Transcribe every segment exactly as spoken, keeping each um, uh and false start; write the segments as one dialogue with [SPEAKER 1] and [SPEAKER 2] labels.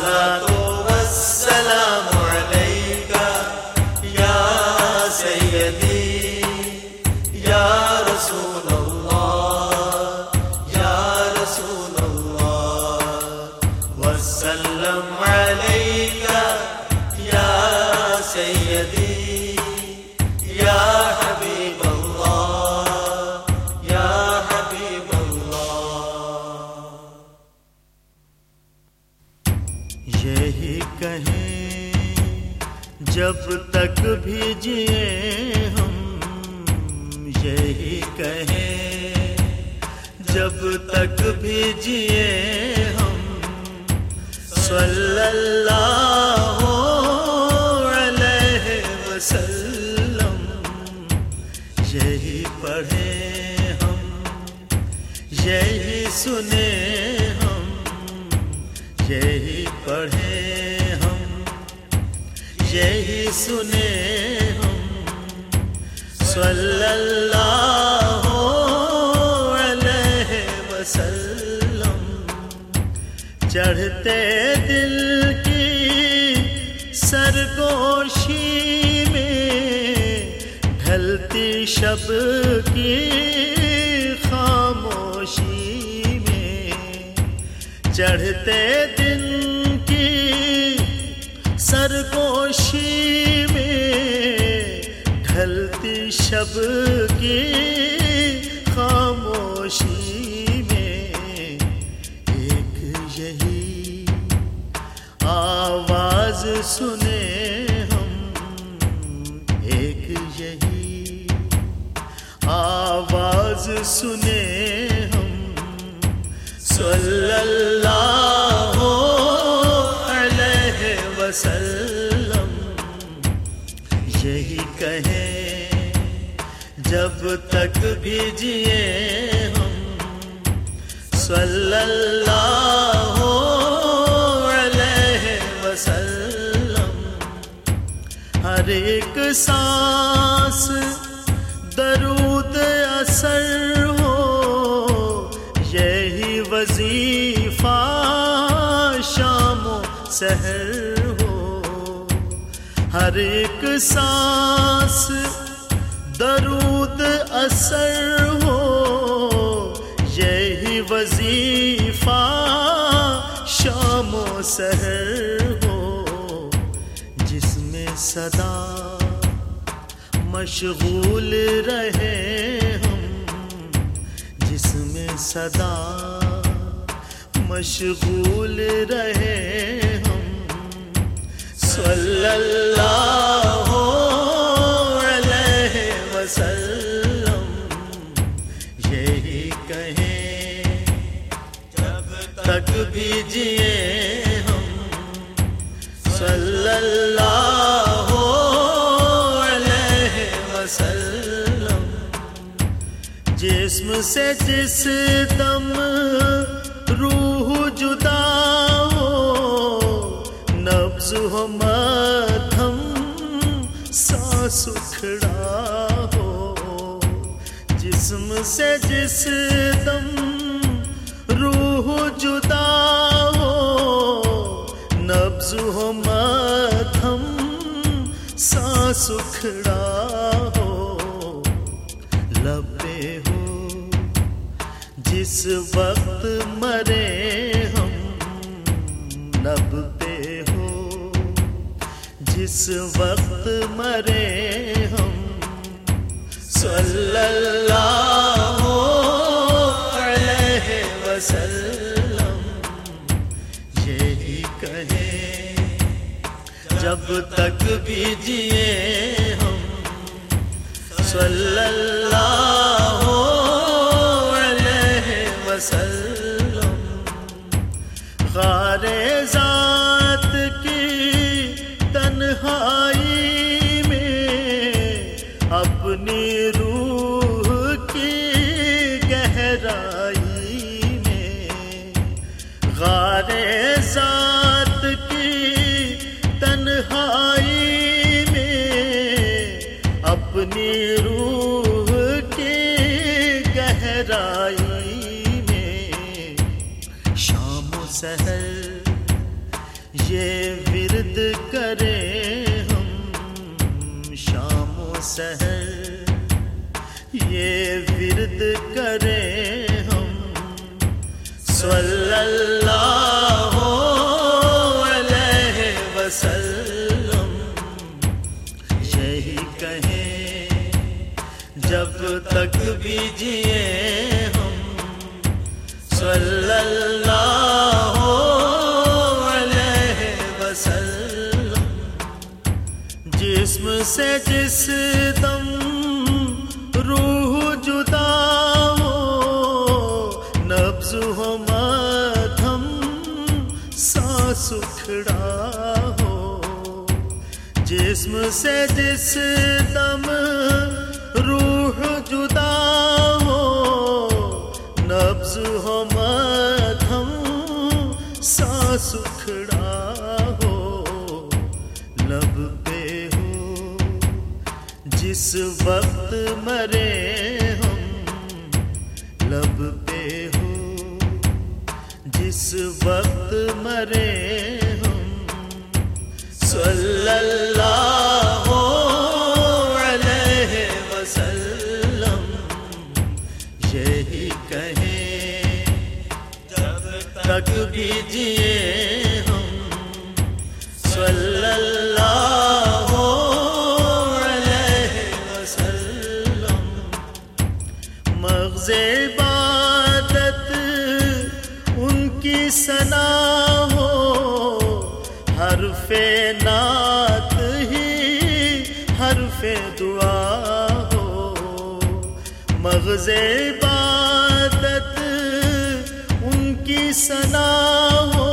[SPEAKER 1] الصلاة والسلام عليك يا سيدي يا رسول الله يا رسول الله وسلم عليك يا سيدي يا حبيب الله يا حبيب الله.
[SPEAKER 2] یہی کہیں جب تک بھی جئے ہم، یہی کہیں جب تک بھی جئے ہم، صلی اللہ علیہ وسلم. یہی پڑھیں ہم، یہی سنیں ہم، یہی پڑھیں ہم، یہی سنیں ہم، صلی اللہ علیہ وسلم. چڑھتے دل کی سرگوشی میں، ڈھلتی شب کی خاموشی میں، چڑھتے دن کی سرگوشی میں، ڈھلتی شب کی خاموشی میں، ایک یہی آواز سنیں ہم، ایک یہی آواز سنیں ہم، صلی اللہ علیہ وسلم. یہی کہیں جب تک بھی جئے ہم، صلی اللہ علیہ وسلم. ہر ایک سانس درود اثر ہو، یہی وظیفہ شام و سحر ہو. ہر ایک سانس درود اثر ہو، یہی وظیفہ شام و سحر ہو. جس میں صدا مشغول رہے ہم، جس میں صدا مشغول رہے ہم، صلی اللہ علیہ وسلم. یہی کہیں جب تک بھی جئے ہم، صلی اللہ علیہ وسلم. جسم سے جس دم روح جدا ہو، نبض ہو مدھم سانس اکھڑا ہو. جسم سے جس دم روح جدا ہو، نبض ہو مدھم سانس اکھڑا ہو. لب پہ ہو جس وقت مرے ہم، لب پہ ہو جس وقت مرے ہم، صلی اللہ علیہ وسلم. یہی کہیں جب تک بھی جئے ہم، صلی اللہ علیہ وسلم. غار ذات کی تنہائی میں، اپنی روح کی گہرائی میں، غار ذات کی تنہائی میں، اپنی روح کی گہرائی میں، شام و سحر یہ ورد کریں ہم شام و سحر، یہ ورد کریں ہم صلی اللہ علیہ وسلم، یہی کہیں جب تک بھی جیے ہم صلی اللہ علیہ وسلم، جسم سے جس دم روح جدا ہو، نبض ہو مدھم سانس اکھڑا ہو، جسم سے جس دم روح جدا ہو، نبض ہو مدھم سانس اکھڑا ہو، لب پہ ہو جس وقت مرے ہم، لب پہ ہو جس وقت مرے ہم صلی اللہ علیہ وسلم، یہی کہیں جب تک بھی جیے ہم صلی اللہ علیہ وسلم، مغز عبادت ان کی ثنا ہو، حرف نعت ہی حرف دعا ہو، مغز عبادت ان کی ثنا ہو،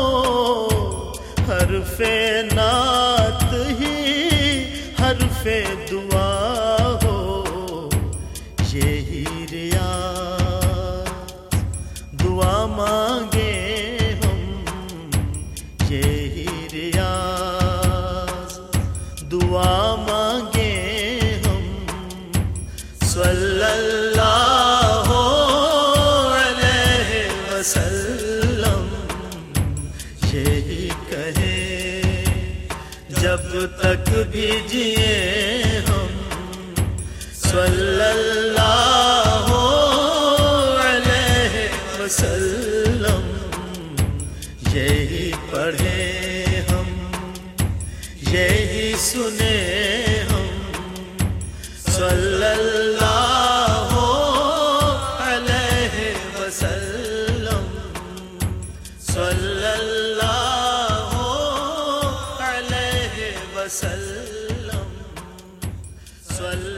[SPEAKER 2] حرف نعت ہی حرف دعا ہو، یہی ریاض دعا مانگے ہم، یہی ریاض دعا مانگے ہم صلی اللہ علیہ وسلم، یہی کہیں جب تک بھی جیے ہم صلی اللہ علیہ وسلم، یہی پڑھیں ہم یہی سنیں ہم صلی اللہ علیہ وسلم، صلی اللہ علیہ وسلم، صلی